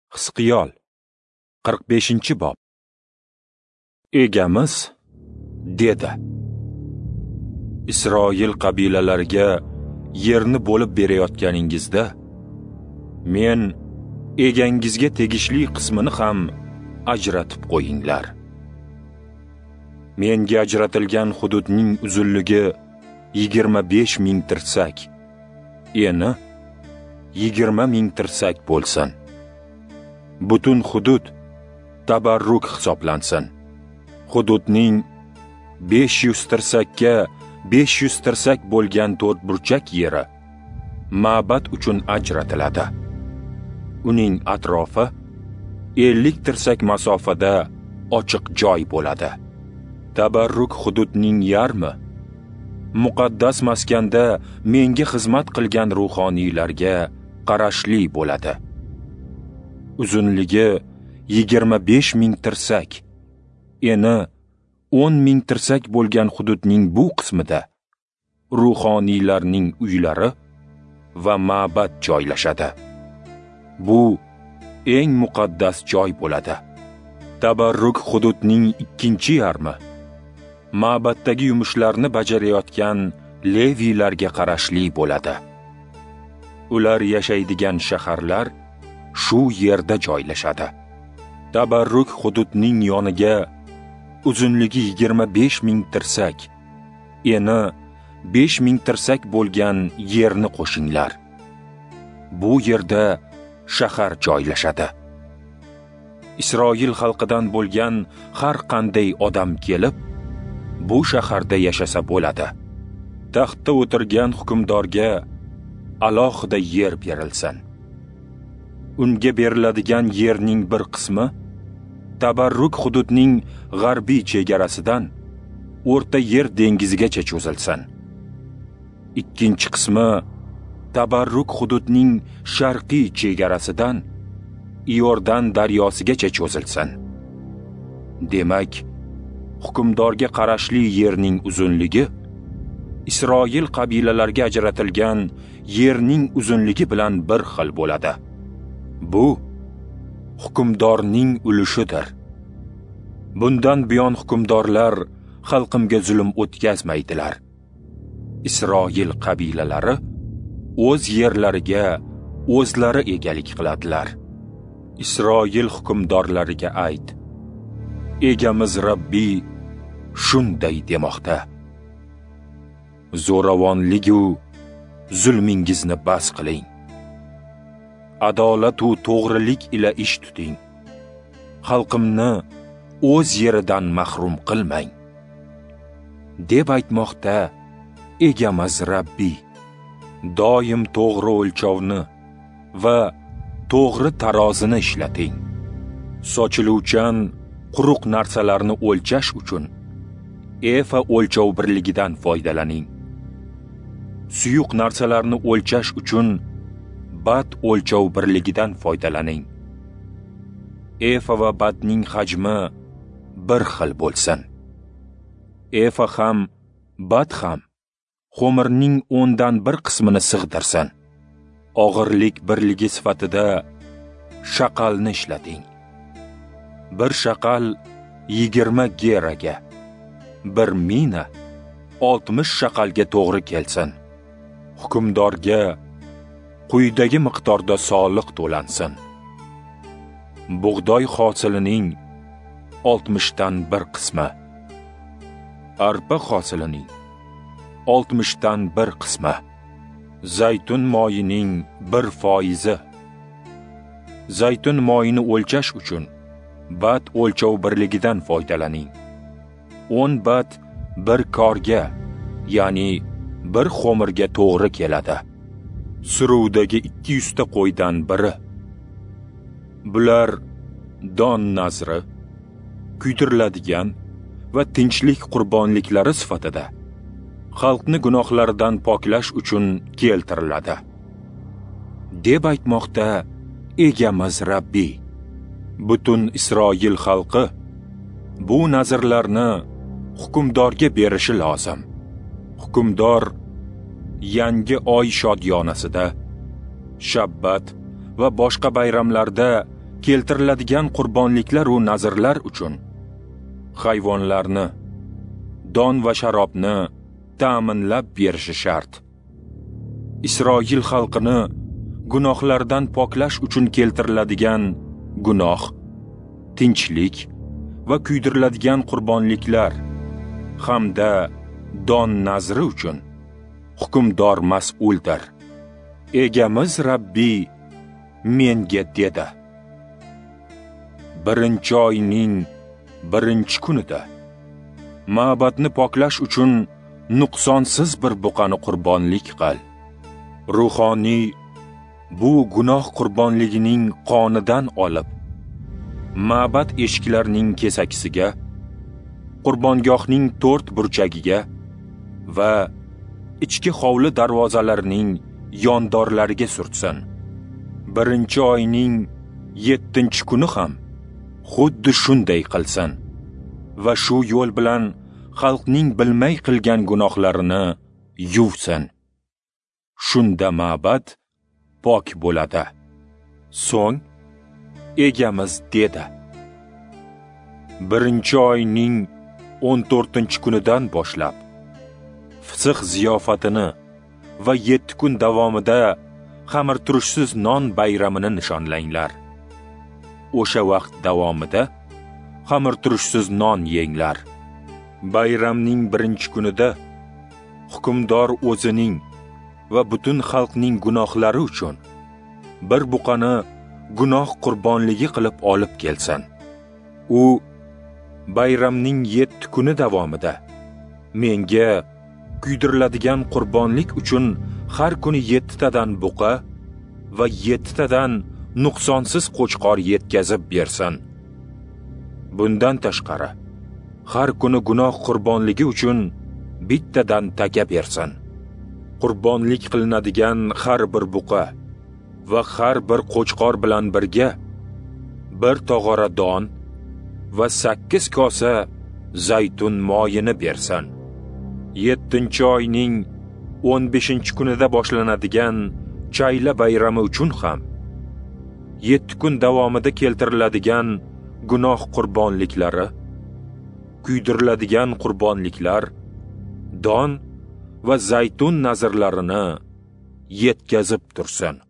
Hisqiyol 45-bob. Egamiz dedi: Isroil qabilalariga yerni bo'lib berayotganingizda men egangizga tegishli qismini ham ajratib qo'yinglar. Menga ajratilgan hududning uzunligi 25,000 tirsak, eni 20,000 tirsak bo'lsin. Butun hudud tabarruk hisoblansin. Hududning 500 tirsakka 500 tirsak bo'lgan to'rtburchak yeri ma'bad uchun ajratiladi. Uning atrofi 50 tirsak masofada ochiq joy bo'ladi. Tabarruk hududning yarmi muqaddas maskanda menga xizmat qilgan ruhoniylarga qarashli bo'ladi. Uzunligi 25,000 tirsak, eni 10,000 tirsak bo'lgan hududning bu qismida ruhoniylarning uylari va ma'bad joylashadi. Bu eng muqaddas joy bo'ladi. Tabarruk hududning ikkinchi yarmi ma'baddagi yumushlarni bajarayotgan leviylarga qarashli bo'ladi. Ular yashaydigan shaharlar shu yerda joylashadi. Tabarruk hududning yoniga uzunligi 25,000 tirsak, eni 5,000 tirsak bo'lgan yerni qo'shinglar. Bu yerda shahar joylashadi. Isroil xalqidan bo'lgan har qanday odam kelib, bu shaharda yashasa bo'ladi. Taxtda o'tirgan hukmdorga alohida yer berilsin. Unga beriladigan yerning bir qismi tabarruk hududning g'arbiy chegarasidan O'rta Yer dengizigacha cho'zilsin. Ikkinchi qismi tabarruk hududning sharqiy chegarasidan Iordan daryosigacha cho'zilsin. Demak, hukmdorga qarashli yerning uzunligi Isroil qabilalariga ajratilgan yerning uzunligi bilan bir xil bo'ladi. Bu hukmdorning ulushidir. Bundan buyon hukmdorlar xalqimga zulm o'tkazmaydilar. Isroil qabilalari o'z yerlariga o'zlari egalik qiladilar. Isroil hukmdorlariga ayt: Egamiz Rabbiy shunday demoqda: zo'ravonlik-u zulmingizni bas qiling. Adolat va to'g'rilik ila ish tuting. Xalqimni o'z yeridan mahrum qilmang, deb aytmoqda egamiz Rabbiy. Doim to'g'ri o'lchovni va to'g'ri tarozini ishlating. Sochiluvchan quruq narsalarni o'lchash uchun efa o'lchov birligidan foydalaning. Suyuq narsalarni o'lchash uchun bat o'lchov birligidan foydalaning. Efa va batning hajmi bir xil bo'lsin. Efa ham, bat ham xo'mirning 10dan 1 qismini sig'dirsin. Og'irlik birligi sifatida shaqalni ishlating. Bir shaqal 20 geraga, bir mina 60 shaqalga to'g'ri kelsin. Hukmdorga quyidagi miqdorda soliq to'lansin. Bug'doy hosilining 60dan 1 qismi, arpa hosilining 60dan 1 qismi, zaytun moyining 1%. Zaytun moyini o'lchash uchun bat o'lchov birligidan foydalaning. 10 bat bir korga, ya'ni bir xo'mirga to'g'ri keladi. Suruvdagi 200 ta qo'ydan biri. Bular don nazri, kuydiriladigan va tinchlik qurbonliklari sifatida xalqni gunohlaridan poklash uchun keltiriladi, deb aytmoqda egamiz Rabbiy. Butun Isroil xalqi bu nazrlarni hukmdorga berishi lozim. Hukmdor yangi oy shodiyonasida, shabbat va boshqa bayramlarda keltiriladigan qurbonliklar va nazrlar uchun hayvonlarni, don va sharobni ta'minlab berishi shart. Isroil xalqini gunohlardan poklash uchun keltiriladigan gunoh, tinchlik va kuydiriladigan qurbonliklar hamda don nazri uchun hukmdor mas'uldir. Egamiz Rabbiy menga dedi: birinchi oyning birinchi kunida ma'batni poklash uchun nuqsonsiz bir buqani qurbonlik qil. Ruhoniy bu gunoh qurbonligining qonidan olib, ma'bat eshiklarining kesakisiga, qurbongohning 4 burchagiga va ichki hovli darvozalarining yondorlariga surtsin. Birinchi oyning 7-chi kuni ham xuddi shunday qilsin va shu yo'l bilan xalqning bilmay qilgan gunohlarini yuvsin. Shunda ma'bad pok bo'ladi. So'ng egamiz dedi: birinchi oyning 14-kunidan boshlab fisq ziyofatini va 7 kun davomida xamirturishsiz non bayramini nishonlanglar. O'sha vaqt davomida xamirturishsiz non yenglar. Bayramning birinchi kunida hukmdor o'zining va butun xalqning gunohlari uchun bir buqani gunoh qurbonligi qilib olib kelsin. U bayramning 7 kuni davomida menga kuydiriladigan qurbonlik uchun har kuni 7 tadan buqa va 7 tadan nuqsonsiz qo'chqor yetkazib bersin. Bundan tashqari har kuni gunoh qurbonligi uchun bittadan taka bersin. Qurbonlik qilinadigan har bir buqa va har bir qo'chqor bilan birga 1 tog'ora don va 8 kosa zaytun moyini bersin. 7-chi oyning 15-kunida boshlanadigan chayla bayrami uchun ham 7 kun davomida keltiriladigan gunoh qurbonliklari, kuydiriladigan qurbonliklar, don va zaytun nazrlarini yetkazib tursin.